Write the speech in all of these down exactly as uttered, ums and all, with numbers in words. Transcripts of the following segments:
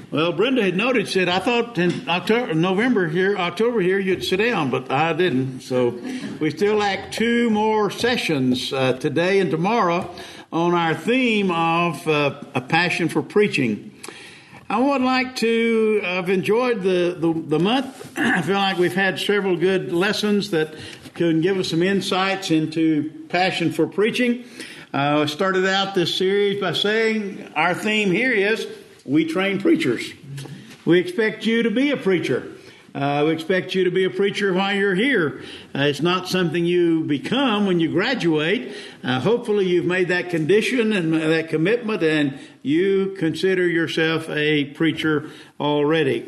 Well, Brenda had noted, said, I thought in October, November here, October here, you'd sit down, but I didn't. So we still lack two more sessions uh, today and tomorrow on our theme of uh, a passion for preaching. I would like to, I've enjoyed the, the, the month. I feel like we've had several good lessons that can give us some insights into passion for preaching. I uh, started out this series by saying our theme here is we train preachers. We expect you to be a preacher. Uh, we expect you to be a preacher while you're here. Uh, it's not something you become when you graduate. Uh, hopefully you've made that condition and that commitment and you consider yourself a preacher already.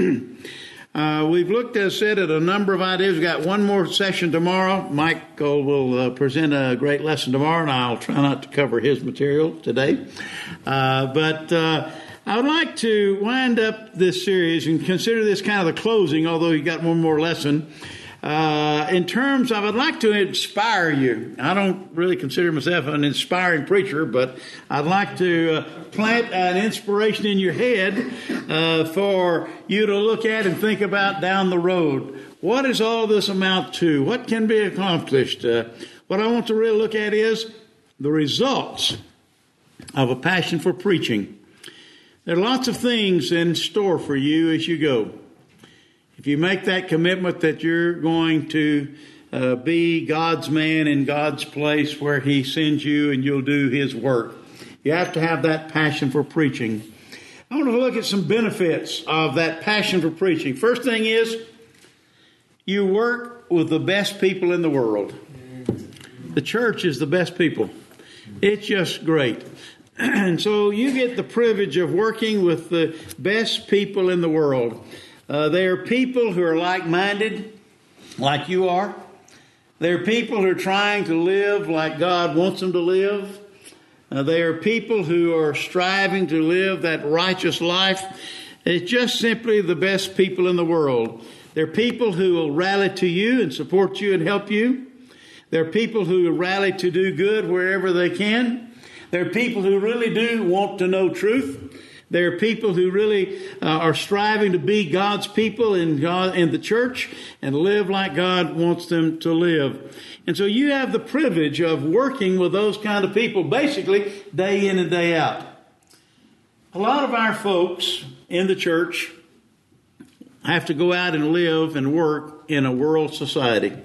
uh, we've looked, as said, at a number of ideas. We've got one more session tomorrow. Michael will uh, present a great lesson tomorrow, and I'll try not to cover his material today. Uh, but... Uh, I would like to wind up this series and consider this kind of the closing, although you got one more lesson. Uh, in terms of, I'd like to inspire you. I don't really consider myself an inspiring preacher, but I'd like to uh, plant an inspiration in your head uh, for you to look at and think about down the road. What does all this amount to? What can be accomplished? Uh, what I want to really look at is the results of a passion for preaching. There are lots of things in store for you as you go. If you make that commitment that you're going to uh, be God's man in God's place where He sends you and you'll do His work, you have to have that passion for preaching. I want to look at some benefits of that passion for preaching. First thing is, you work with the best people in the world. The church is the best people. It's just great. And so you get the privilege of working with the best people in the world. Uh, they are people who are like-minded, like you are. They're people who are trying to live like God wants them to live. Uh, they are people who are striving to live that righteous life. It's just simply the best people in the world. They're people who will rally to you and support you and help you. They're people who rally to do good wherever they can. There are people who really do want to know truth. There are people who really uh, are striving to be God's people in God, in the church and live like God wants them to live. And so you have the privilege of working with those kind of people basically day in and day out. A lot of our folks in the church have to go out and live and work in a world society.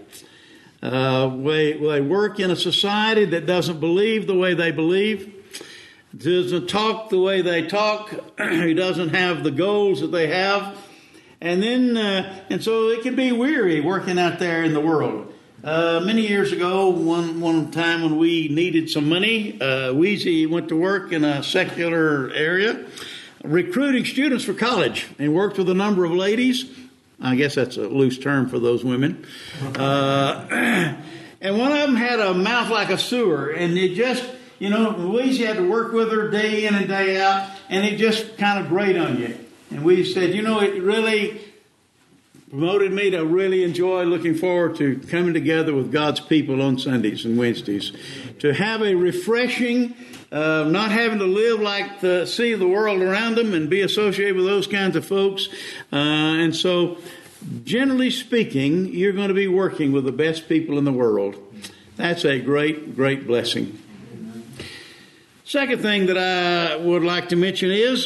Uh, they, they work in a society that doesn't believe the way they believe, doesn't talk the way they talk, who doesn't have the goals that they have, and then uh, and so it can be weary working out there in the world. Uh, many years ago, one one time when we needed some money, uh, Weezy went to work in a secular area, recruiting students for college, and worked with a number of ladies. I guess that's a loose term for those women. Uh, and one of them had a mouth like a sewer. And it just, you know, Louise had to work with her day in and day out. And it just kind of grate on you. And we said, you know, it really promoted me to really enjoy looking forward to coming together with God's people on Sundays and Wednesdays. To have a refreshing, uh, not having to live like the see the world around them and be associated with those kinds of folks. Uh, and so, generally speaking, you're going to be working with the best people in the world. That's a great, great blessing. Second thing that I would like to mention is,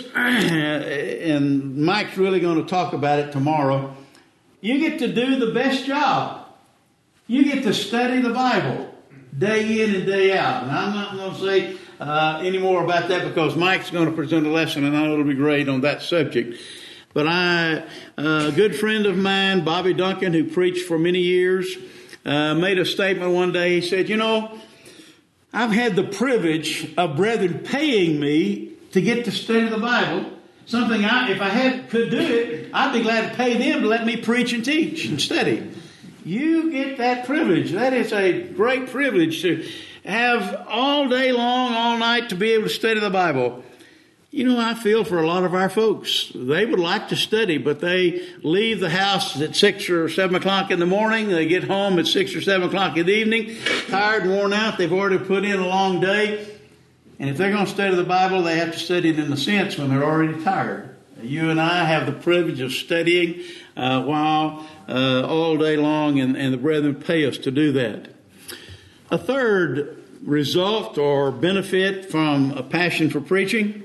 and Mike's really going to talk about it tomorrow, you get to do the best job. You get to study the Bible day in and day out. And I'm not going to say uh, any more about that because Mike's going to present a lesson and I know it'll be great on that subject. But I, a good friend of mine, Bobby Duncan, who preached for many years, uh, made a statement one day. He said, you know, I've had the privilege of brethren paying me to get to study the Bible. Something I, if I had could do it, I'd be glad to pay them to let me preach and teach and study. You get that privilege. That is a great privilege to have all day long, all night to be able to study the Bible. You know, I feel for a lot of our folks. They would like to study, but they leave the house at six or seven o'clock in the morning. They get home at six or seven o'clock in the evening, tired and worn out. They've already put in a long day. And if they're going to study the Bible, they have to study it in a sense when they're already tired. You and I have the privilege of studying uh, while uh, all day long, and, and the brethren pay us to do that. A third result or benefit from a passion for preaching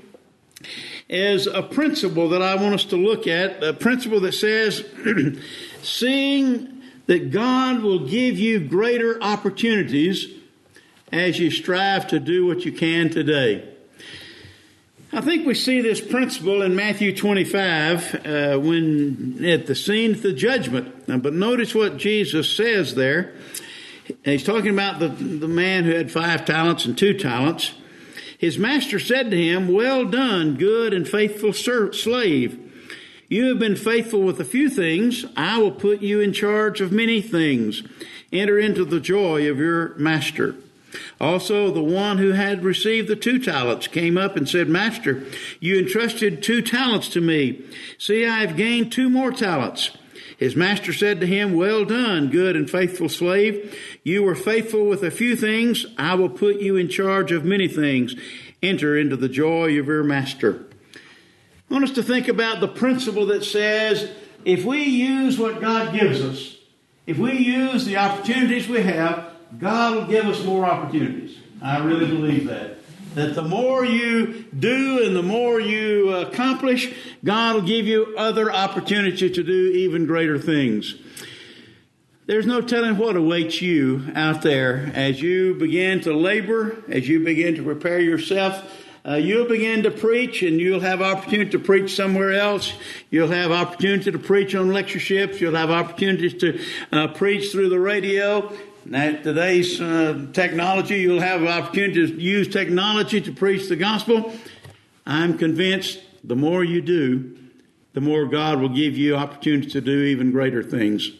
is a principle that I want us to look at, a principle that says, seeing that God will give you greater opportunities as you strive to do what you can today. I think we see this principle in Matthew twenty-five uh, when at the scene of the judgment. Now, but notice what Jesus says there. He's talking about the, the man who had five talents and two talents. His master said to him, "Well done, good and faithful ser- slave. You have been faithful with a few things. I will put you in charge of many things. Enter into the joy of your master." Also, the one who had received the two talents came up and said, "Master, you entrusted two talents to me. See, I have gained two more talents." His master said to him, "Well done, good and faithful slave. You were faithful with a few things. I will put you in charge of many things. Enter into the joy of your master." I want us to think about the principle that says, if we use what God gives us, if we use the opportunities we have, God will give us more opportunities. I really believe that. That the more you do and the more you accomplish, God will give you other opportunities to do even greater things. There's no telling what awaits you out there as you begin to labor, as you begin to prepare yourself. Uh, you'll begin to preach, and you'll have opportunity to preach somewhere else. You'll have opportunity to preach on lectureships. You'll have opportunities to uh, preach through the radio. Now, today's uh, technology, you'll have an opportunity to use technology to preach the gospel. I'm convinced the more you do, the more God will give you opportunity to do even greater things.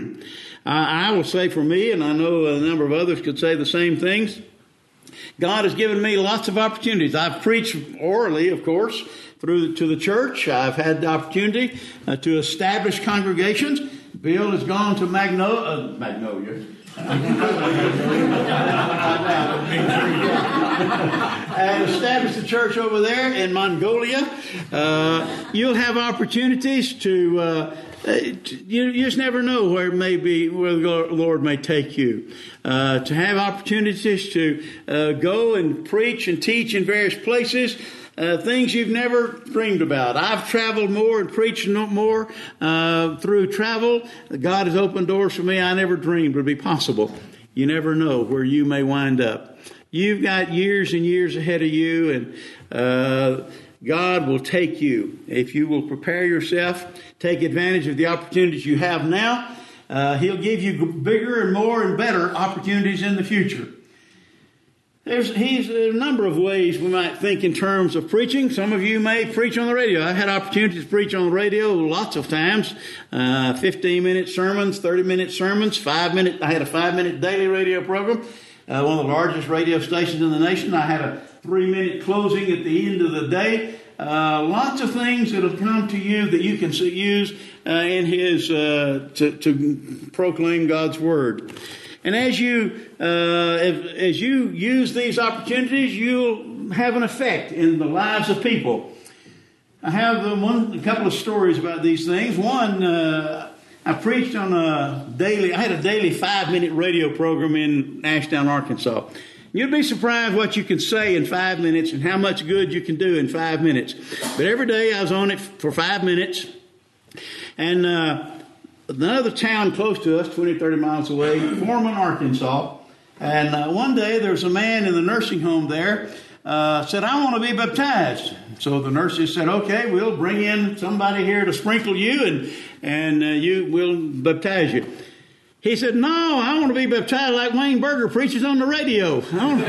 I, I will say for me, and I know a number of others could say the same things, God has given me lots of opportunities. I've preached orally, of course, through to the church. I've had the opportunity uh, to establish congregations. Bill has gone to Magno- uh, Magnolia. and established a church over there in Mongolia. Uh, you'll have opportunities to, uh, you, you just never know where it may be, where the Lord may take you. Uh, to have opportunities to uh, go and preach and teach in various places. Uh, things you've never dreamed about. I've traveled more and preached more uh, through travel. God has opened doors for me I never dreamed would be possible. You never know where you may wind up. You've got years and years ahead of you, and uh, God will take you. If you will prepare yourself, take advantage of the opportunities you have now, uh, He'll give you bigger and more and better opportunities in the future. There's he's a number of ways we might think in terms of preaching. Some of you may preach on the radio. I've had opportunities to preach on the radio lots of times. Uh, fifteen-minute sermons, thirty-minute sermons, five-minute. I had a five-minute daily radio program, uh, one of the largest radio stations in the nation. I had a three-minute closing at the end of the day. Uh, lots of things that have come to you that you can use uh, in His uh, to, to proclaim God's Word. And as you uh, as you use these opportunities, you'll have an effect in the lives of people. I have uh, one a couple of stories about these things. One, uh, I preached on a daily. I had a daily five-minute radio program in Ashdown, Arkansas. You'd be surprised what you can say in five minutes and how much good you can do in five minutes. But every day I was on it for five minutes, and. Uh, Another town close to us, twenty, thirty miles away, Foreman, Arkansas. And uh, one day there was a man in the nursing home there, uh, said, "I want to be baptized." So the nurses said, "Okay, we'll bring in somebody here to sprinkle you and, and uh, you will baptize you." He said, "No, I want to be baptized like Wayne Berger preaches on the radio." I,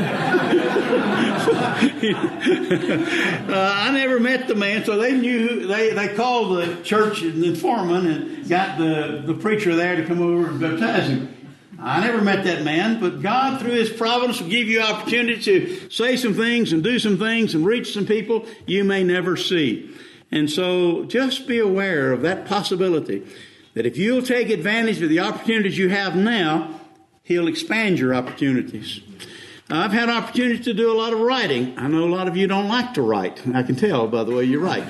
uh, I never met the man, so they knew, they, they called the church and the foreman and got the, the preacher there to come over and baptize him. I never met that man, but God, through His providence, will give you opportunity to say some things and do some things and reach some people you may never see. And so just be aware of that possibility, that if you'll take advantage of the opportunities you have now, He'll expand your opportunities. I've had opportunities to do a lot of writing. I know a lot of you don't like to write. I can tell by the way you write.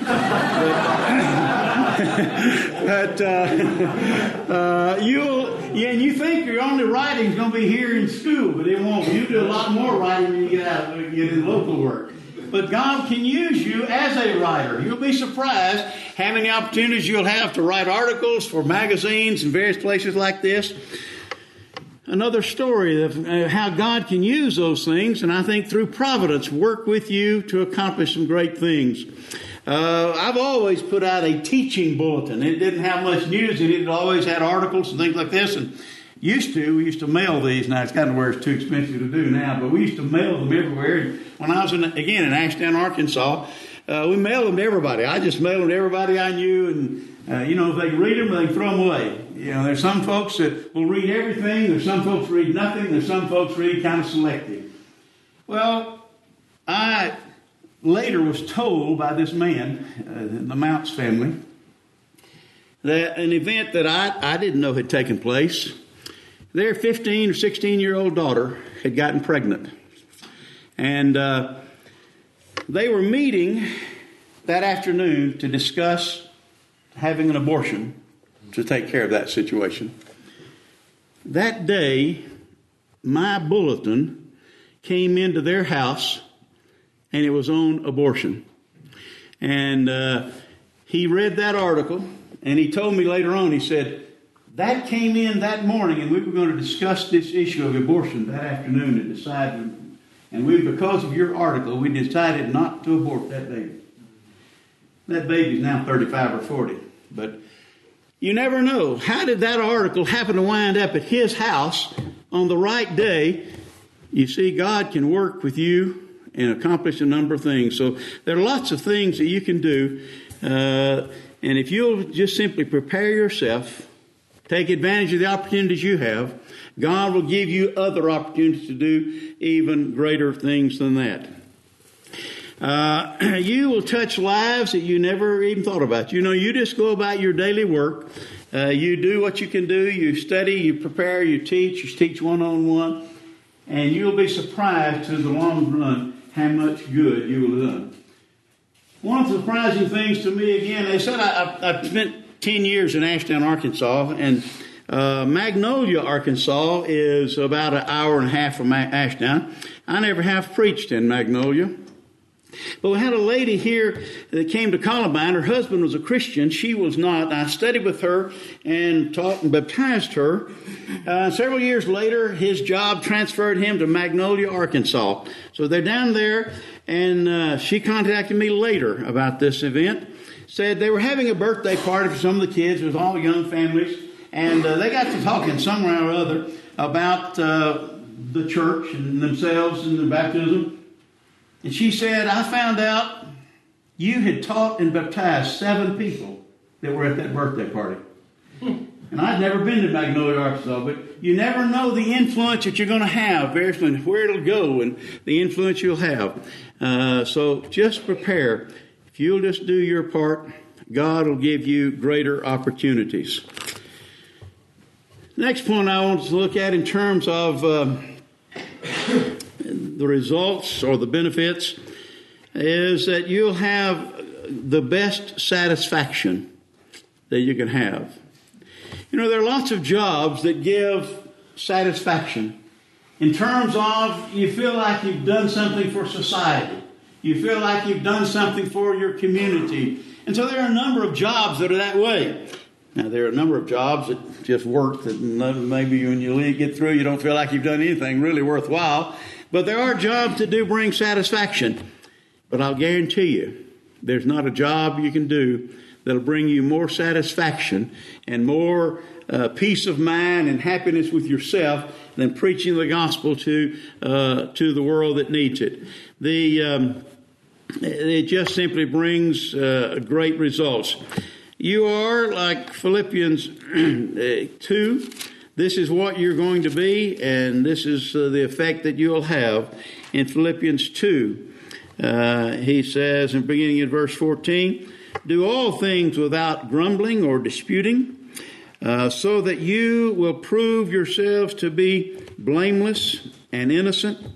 but uh, uh, you'll, yeah, and you think your only writing is going to be here in school, but it won't. You do a lot more writing when you get out, when you get in local work. But God can use you as a writer. You'll be surprised how many opportunities you'll have to write articles for magazines and various places like this. Another story of how God can use those things, and I think through providence, work with you to accomplish some great things. Uh, I've always put out a teaching bulletin. It didn't have much news in it. It always had articles and things like this. And used to, we used to mail these. Now, it's kind of where it's too expensive to do now, but we used to mail them everywhere. And when I was, in, again, in Ashdown, Arkansas, uh, we mailed them to everybody. I just mailed them to everybody I knew, and, uh, you know, if they can read them, they can throw them away. You know, there's some folks that will read everything. There's some folks read nothing. There's some folks read kind of selective. Well, I later was told by this man, uh, the Mounts family, that an event that I, I didn't know had taken place. Their fifteen or sixteen-year-old daughter had gotten pregnant. And uh, they were meeting that afternoon to discuss having an abortion to take care of that situation. That day, my bulletin came into their house, and it was on abortion. And uh, he read that article, and he told me later on, he said, that came in that morning, and we were going to discuss this issue of abortion that afternoon and decided, and we, because of your article, we decided not to abort that baby. That baby's now thirty-five or forty, but you never know. How did that article happen to wind up at his house on the right day? You see, God can work with you and accomplish a number of things. So there are lots of things that you can do. Uh, and if you'll just simply prepare yourself, take advantage of the opportunities you have, God will give you other opportunities to do even greater things than that. Uh, you will touch lives that you never even thought about. You know, you just go about your daily work. Uh, you do what you can do. You study, you prepare, you teach, you teach one-on-one. And you'll be surprised to the long run how much good you will have done. One of the surprising things to me, again, they said I, I, I spent ten years in Ashdown, Arkansas, and uh, Magnolia, Arkansas is about an hour and a half from Ashdown. I never have preached in Magnolia. But we had a lady here that came to Columbine. Her husband was a Christian. She was not. I studied with her and taught and baptized her. Uh, several years later, his job transferred him to Magnolia, Arkansas. So they're down there, and uh, she contacted me later about this event. Said they were having a birthday party for some of the kids. It was all young families. And uh, they got to talking somewhere or other about uh, the church and themselves and the baptism. And she said, I found out you had taught and baptized seven people that were at that birthday party. And I'd never been to Magnolia, Arkansas, but you never know the influence that you're going to have, and where it'll go and the influence you'll have. Uh, so just prepare. If you'll just do your part, God will give you greater opportunities. Next point I want to look at in terms of Uh, the results or the benefits is that you'll have the best satisfaction that you can have. You know, there are lots of jobs that give satisfaction in terms of you feel like you've done something for society. You feel like you've done something for your community. And so there are a number of jobs that are that way. Now, there are a number of jobs that just work that maybe when you get through, you don't feel like you've done anything really worthwhile. But there are jobs that do bring satisfaction. But I'll guarantee you, there's not a job you can do that'll bring you more satisfaction and more uh, peace of mind and happiness with yourself than preaching the gospel to uh, to the world that needs it. The um, it just simply brings uh, great results. You are, like Philippians two, this is what you're going to be, and this is uh, the effect that you'll have. In Philippians two, uh, he says, in beginning in verse fourteen, do all things without grumbling or disputing, uh, so that you will prove yourselves to be blameless and innocent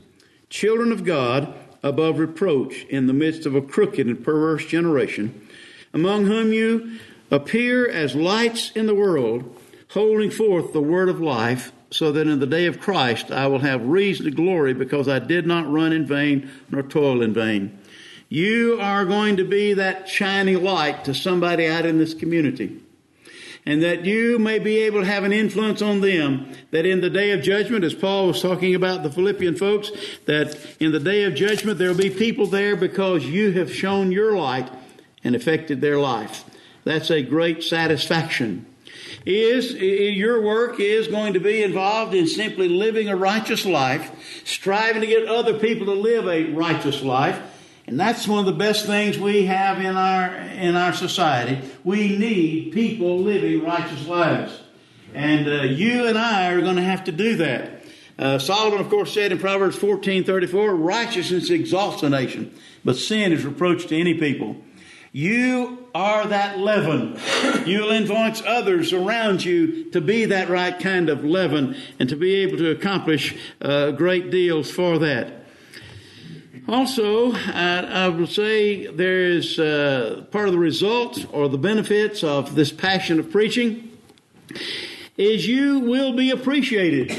children of God, above reproach in the midst of a crooked and perverse generation, among whom you appear as lights in the world, holding forth the word of life, so that in the day of Christ I will have reason to glory, because I did not run in vain nor toil in vain. You are going to be that shining light to somebody out in this community, and that you may be able to have an influence on them, that in the day of judgment, as Paul was talking about the Philippian folks, that in the day of judgment there will be people there because you have shown your light and affected their life. That's a great satisfaction. Is your work is going to be involved in simply living a righteous life, striving to get other people to live a righteous life. And that's one of the best things we have in our in our society. We need people living righteous lives. And uh, you and I are going to have to do that. Uh, Solomon, of course, said in Proverbs fourteen thirty-four, righteousness exalts a nation, but sin is reproach to any people. You are that leaven. You'll influence others around you to be that right kind of leaven and to be able to accomplish uh, great deals for that. Also, I, I will say there is uh, part of the results or the benefits of this passion of preaching is you will be appreciated.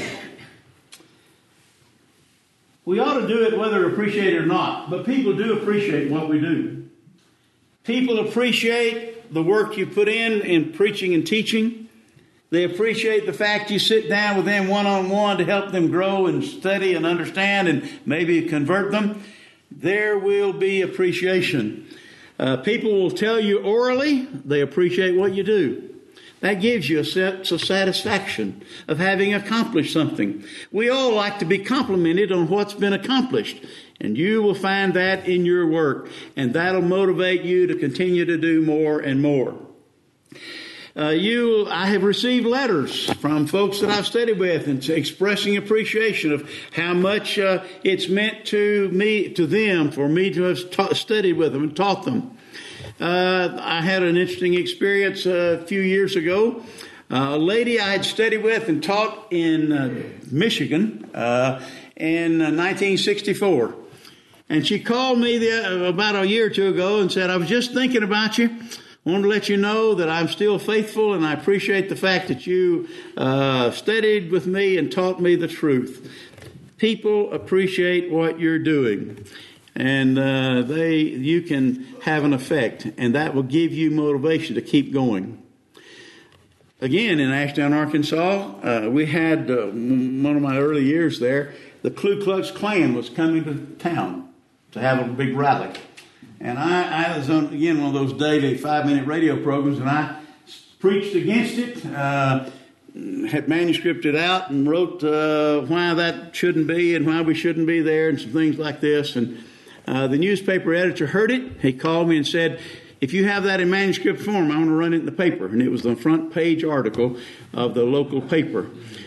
We ought to do it whether appreciated or not, but people do appreciate what we do. People appreciate the work you put in in preaching and teaching. They appreciate the fact you sit down with them one-on-one to help them grow and study and understand and maybe convert them. There will be appreciation. Uh, people will tell you orally they appreciate what you do. That gives you a sense of satisfaction of having accomplished something. We all like to be complimented on what's been accomplished. And you will find that in your work. And that'll motivate you to continue to do more and more. Uh, you, I have received letters from folks that I've studied with and expressing appreciation of how much uh, it's meant to me, to them, for me to have ta- studied with them and taught them. Uh, I had an interesting experience uh, a few years ago. Uh, a lady I had studied with and taught in uh, Michigan uh, in uh, nineteen sixty-four. And she called me the, about a year or two ago and said, I was just thinking about you. I want to let you know that I'm still faithful, and I appreciate the fact that you uh, studied with me and taught me the truth. People appreciate what you're doing, and uh, they you can have an effect, and that will give you motivation to keep going. Again, in Ashdown, Arkansas, uh, we had uh, one of my early years there, the Ku Klux Klan was coming to town to have a big rally. And I, I was on, again, one of those daily five-minute radio programs, and I preached against it, uh, had manuscripted out and wrote uh, why that shouldn't be and why we shouldn't be there and some things like this. And uh, the newspaper editor heard it. He called me and said, if you have that in manuscript form, I want to run it in the paper. And it was the front page article of the local paper.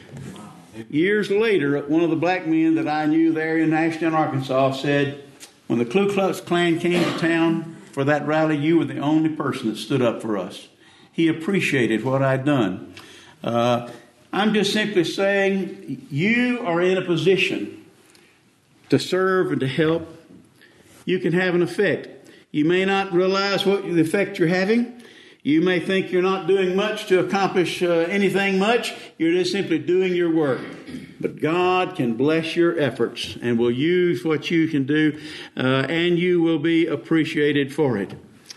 Years later, one of the black men that I knew there in Ashdown, Arkansas said, when the Ku Klux Klan came to town for that rally, you were the only person that stood up for us. He appreciated what I'd done. Uh, I'm just simply saying you are in a position to serve and to help. You can have an effect. You may not realize what the effect you're having. You may think you're not doing much to accomplish uh, anything much. You're just simply doing your work. But God can bless your efforts and will use what you can do, uh, and you will be appreciated for it.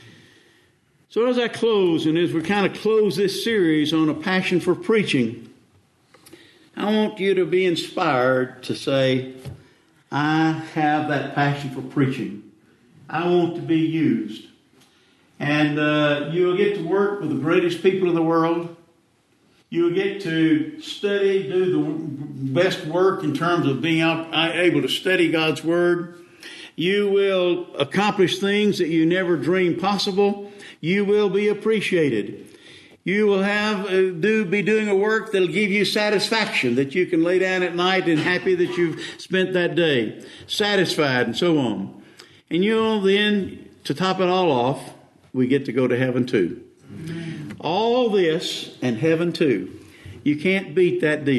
So as I close, and as we kind of close this series on a passion for preaching, I want you to be inspired to say, I have that passion for preaching. I want to be used. And uh, you'll get to work with the greatest people in the world. You'll get to study, do the best work in terms of being able to study God's Word. You will accomplish things that you never dreamed possible. You will be appreciated. You will have uh, do be doing a work that'll give you satisfaction, that you can lay down at night and happy that you've spent that day, satisfied and so on. And you'll then, to top it all off, we get to go to heaven too. Amen. All this and heaven too. You can't beat that deal.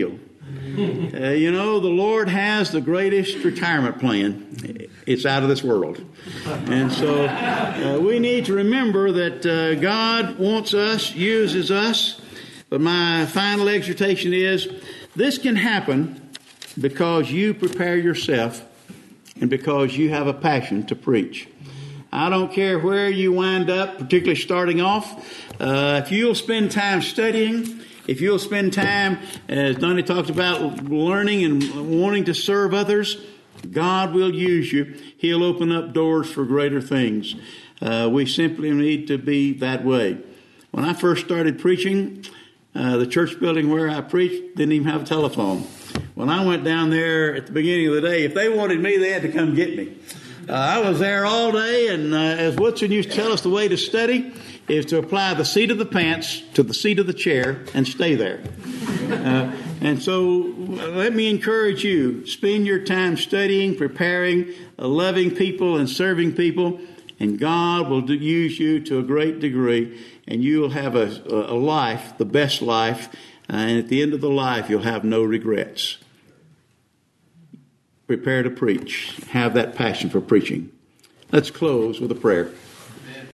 Uh, you know, the Lord has the greatest retirement plan. It's out of this world. And so uh, we need to remember that uh, God wants us, uses us. But my final exhortation is, this can happen because you prepare yourself and because you have a passion to preach. I don't care where you wind up, particularly starting off. Uh, if you'll spend time studying, if you'll spend time, as Donnie talked about, learning and wanting to serve others, God will use you. He'll open up doors for greater things. Uh, we simply need to be that way. When I first started preaching, uh, the church building where I preached didn't even have a telephone. When I went down there at the beginning of the day, if they wanted me, they had to come get me. Uh, I was there all day, and uh, as Woodson used to tell us, the way to study is to apply the seat of the pants to the seat of the chair and stay there. Uh, and so let me encourage you, spend your time studying, preparing, uh, loving people and serving people, and God will do, use you to a great degree, and you will have a, a life, the best life, uh, and at the end of the life, you'll have no regrets. Prepare to preach. Have that passion for preaching. Let's close with a prayer.